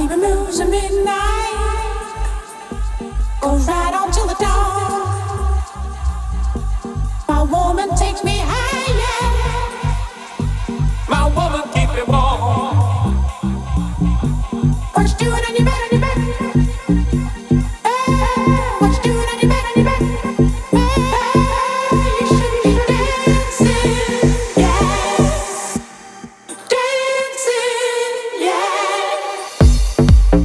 baby moves at midnight, goes right on till the dawn. My woman takes me higher. My woman keeps me warm. What you doing on your bed, on your bed? Hey, what you doing on your bed, on your bed? Hey, you should be dancing, yeah. Dancing, yeah.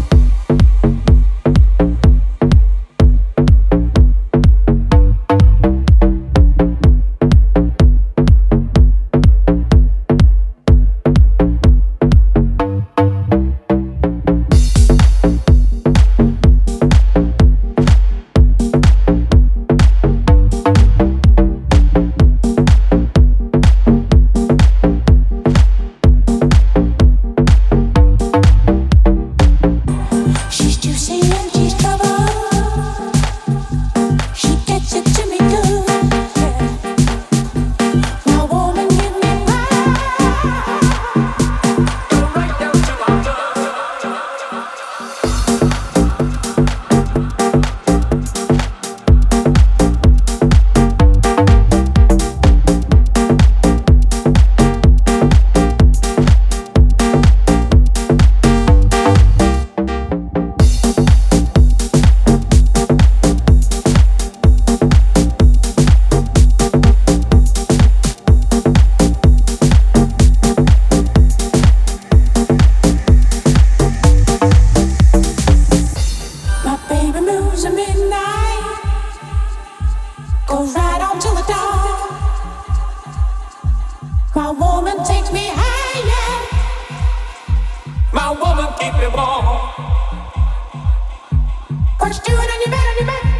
She's juicy and she's trouble. She gets it to me good. My woman give me power. Go right down to my blood. My baby moves at midnight, goes right on till the dawn. My woman takes me higher. My woman keeps me warm. What you doing on your bed, on your bed?